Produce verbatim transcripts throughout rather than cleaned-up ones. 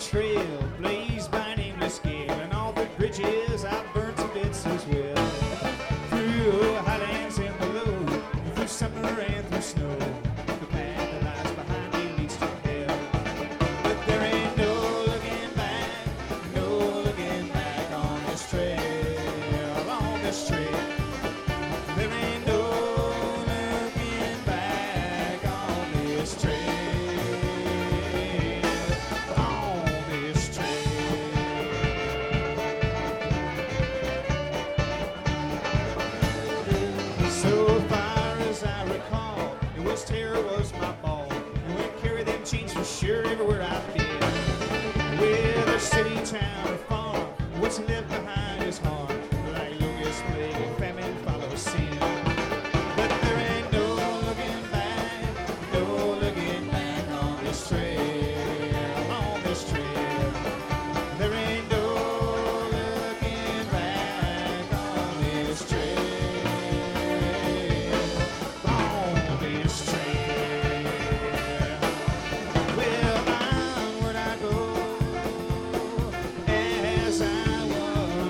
trail blazed by an aimless gale, and all the bridges I've burnt to bits as well. Through highlands and below, through summer and through snow, the path that lies behind me leads to hell. But there ain't no looking back, no looking back on this trail, on this trail. There ain't no looking back on this trail, on this trail. So far as I recall, it was terror was my ball, and we carry them chains for sure everywhere I've been. Whether city, town, or farm, what's left behind is harm. Like locust plague and famine follows sin. But there ain't no looking back, no looking back on this trail, on this trail. There ain't no looking back on this trail, on this trail. Well, onward I go as I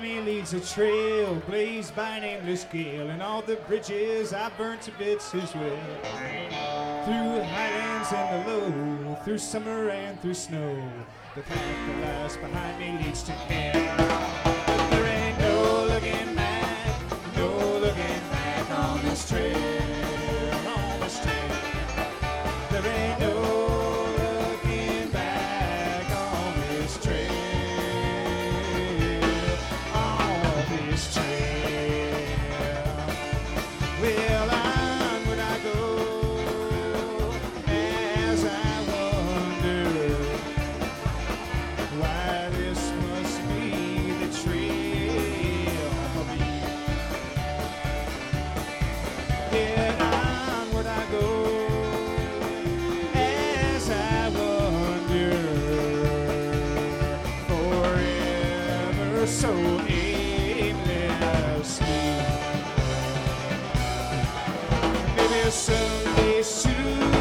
me leads a trail blazed by an aimless gale, and all the bridges I burnt to bits as well. Through highlands and the low, through summer and through snow, the path that lies behind me leads to hell. There ain't no looking back, no looking back on this trail, on this trail. There ain't no looking back on this trail, on this trail. Well, onward I go as I wonder why this must be the trail for me. Yeah, onward I go as I wonder, forever so aimlessly. Maybe someday soon